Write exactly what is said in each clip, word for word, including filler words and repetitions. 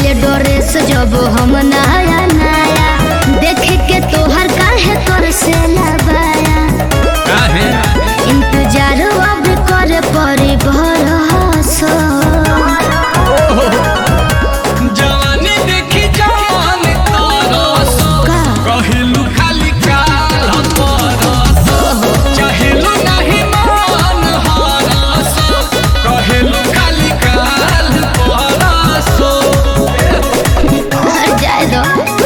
ये ड्रेस जब हम नया नया देख के तोहर काहे तोर से लबाया काहे इंतजार अब कर परी भरोसा जवानी देखी जवान तरस कहिलू खाली काल परस चाहेलू नहीं मन हरस कहिलू खाली काल परस हर जाए दो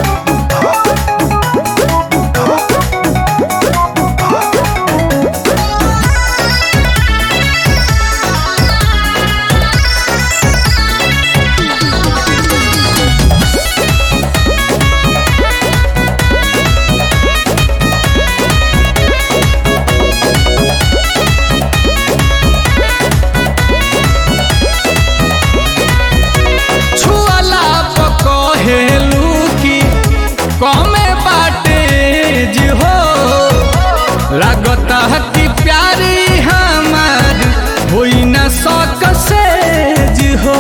छुअला पकहेलू की कमे बाटेज हो लागता हती प्यारी हमार होई न सक सेज हो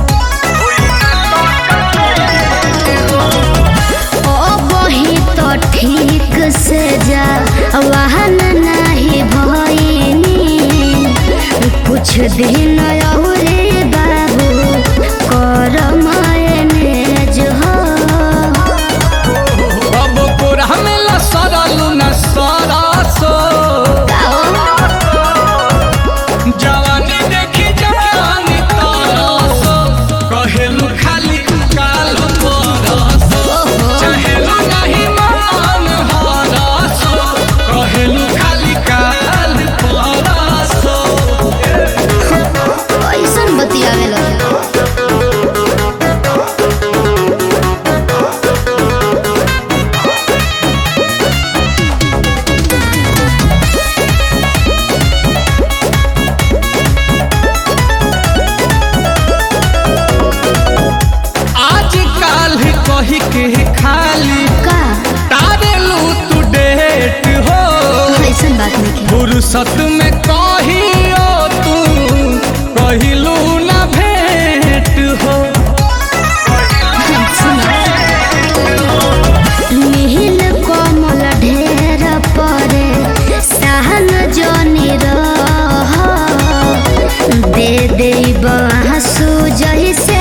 ओ वही तो ठीक से जा वाहन नहीं भइनी कुछ दिन और बाबू कर मैनेज हो अब कोरा में ल सरलू न सरसो जवानी देखी जवानी तरस कहेलू खाली काल परस चाहेलू नहीं मन हरस कहेलू खाली काल परस कैसन बतियावे लगे आज काल कही के खाली का तारेलू तू डेट हो ऐसन बात नहीं फुर्सत में कहियो तू कहिलू न भेंट हो नील कोमल ढेर परे सहन जोनी रह दे दे बांसु जैसे